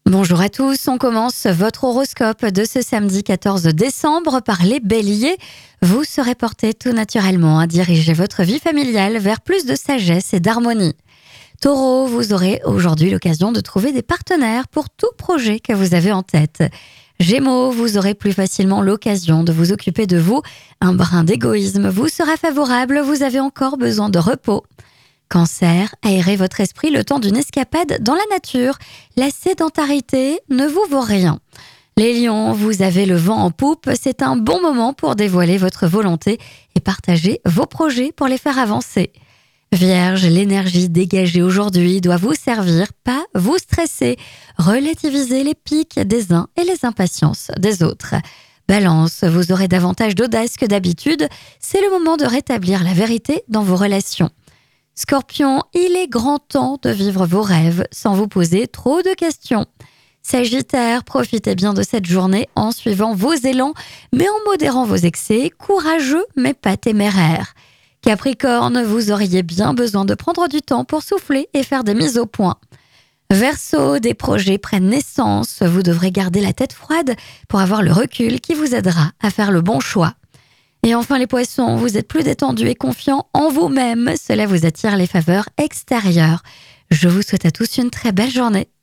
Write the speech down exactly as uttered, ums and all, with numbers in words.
Bonjour à tous, on commence votre horoscope de ce samedi quatorze décembre par les béliers. Vous serez porté tout naturellement à diriger votre vie familiale vers plus de sagesse et d'harmonie. Taureau, vous aurez aujourd'hui l'occasion de trouver des partenaires pour tout projet que vous avez en tête. Gémeaux, vous aurez plus facilement l'occasion de vous occuper de vous. Un brin d'égoïsme vous sera favorable, vous avez encore besoin de repos. Cancer, aérez votre esprit le temps d'une escapade dans la nature. La sédentarité ne vous vaut rien. Les lions, vous avez le vent en poupe, c'est un bon moment pour dévoiler votre volonté et partager vos projets pour les faire avancer. Vierge, l'énergie dégagée aujourd'hui doit vous servir, pas vous stresser. Relativisez les pics des uns et les impatiences des autres. Balance, vous aurez davantage d'audace que d'habitude. C'est le moment de rétablir la vérité dans vos relations. Scorpion, il est grand temps de vivre vos rêves sans vous poser trop de questions. Sagittaire, profitez bien de cette journée en suivant vos élans, mais en modérant vos excès, courageux mais pas téméraires. Capricorne, vous auriez bien besoin de prendre du temps pour souffler et faire des mises au point. Verseau, des projets prennent naissance, vous devrez garder la tête froide pour avoir le recul qui vous aidera à faire le bon choix. Et enfin les poissons, vous êtes plus détendus et confiants en vous-même. Cela vous attire les faveurs extérieures. Je vous souhaite à tous une très belle journée.